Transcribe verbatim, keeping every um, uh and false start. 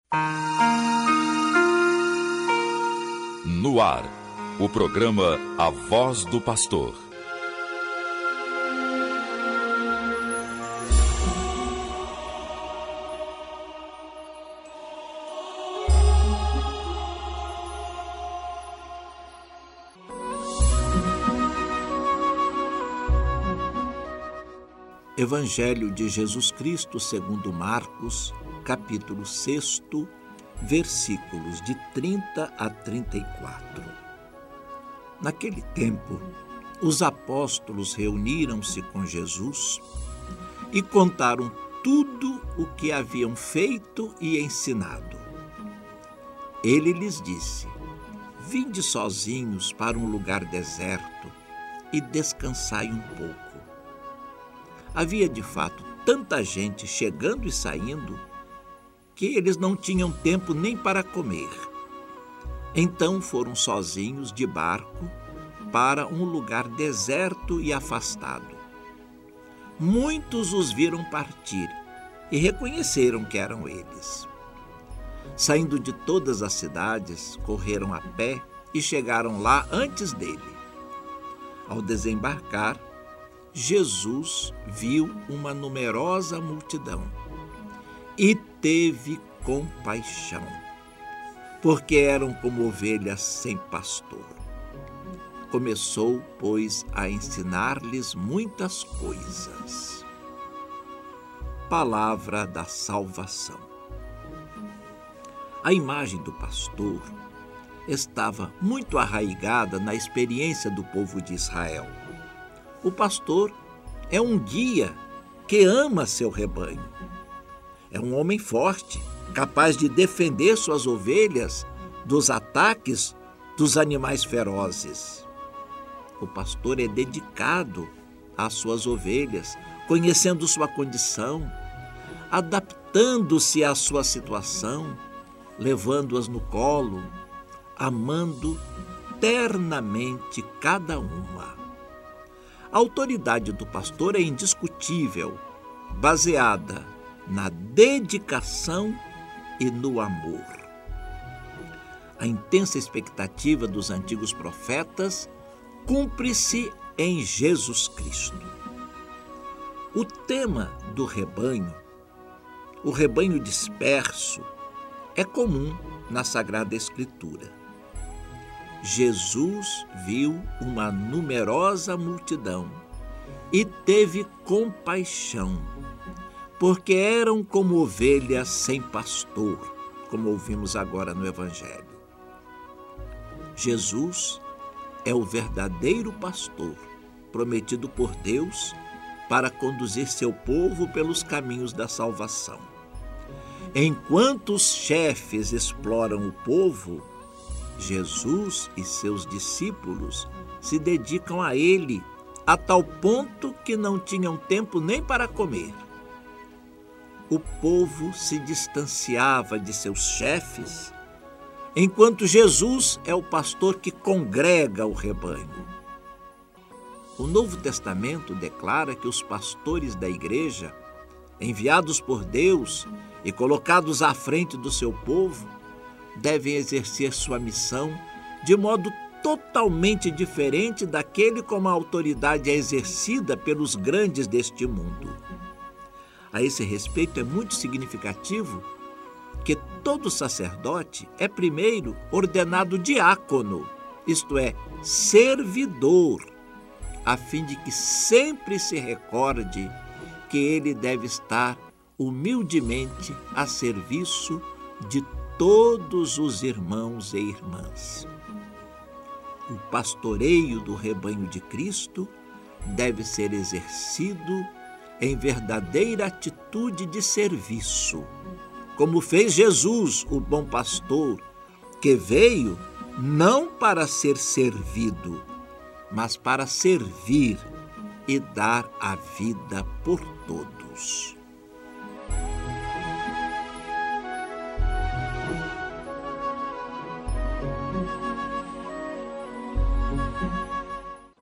No ar, o programa A Voz do Pastor. Evangelho de Jesus Cristo segundo Marcos, capítulo seis, versículos de trinta a trinta e quatro. Naquele tempo, os apóstolos reuniram-se com Jesus e contaram tudo o que haviam feito e ensinado. Ele lhes disse: "Vinde sozinhos para um lugar deserto e descansai um pouco." Havia de fato tanta gente chegando e saindo que eles não tinham tempo nem para comer. Então foram sozinhos de barco para um lugar deserto e afastado. Muitos os viram partir e reconheceram que eram eles. Saindo de todas as cidades, correram a pé e chegaram lá antes dele. Ao desembarcar, Jesus viu uma numerosa multidão e teve compaixão, porque eram como ovelhas sem pastor. Começou, pois, a ensinar-lhes muitas coisas. Palavra da salvação. A imagem do pastor estava muito arraigada na experiência do povo de Israel. O pastor é um guia que ama seu rebanho. É um homem forte, capaz de defender suas ovelhas dos ataques dos animais ferozes. O pastor é dedicado às suas ovelhas, conhecendo sua condição, adaptando-se à sua situação, levando-as no colo, amando ternamente cada uma. A autoridade do pastor é indiscutível, baseada na dedicação e no amor. A intensa expectativa dos antigos profetas cumpre-se em Jesus Cristo. O tema do rebanho, o rebanho disperso, é comum na Sagrada Escritura. Jesus viu uma numerosa multidão e teve compaixão, porque eram como ovelhas sem pastor, como ouvimos agora no Evangelho. Jesus é o verdadeiro pastor, prometido por Deus para conduzir seu povo pelos caminhos da salvação. Enquanto os chefes exploram o povo, Jesus e seus discípulos se dedicam a ele a tal ponto que não tinham tempo nem para comer. O povo se distanciava de seus chefes, enquanto Jesus é o pastor que congrega o rebanho. O Novo Testamento declara que os pastores da igreja, enviados por Deus e colocados à frente do seu povo, devem exercer sua missão de modo totalmente diferente daquele como a autoridade é exercida pelos grandes deste mundo. A esse respeito, é muito significativo que todo sacerdote é primeiro ordenado diácono, isto é, servidor, a fim de que sempre se recorde que ele deve estar humildemente a serviço de todos os irmãos e irmãs. O pastoreio do rebanho de Cristo deve ser exercido em verdadeira atitude de serviço, como fez Jesus, o bom pastor, que veio não para ser servido, mas para servir e dar a vida por todos.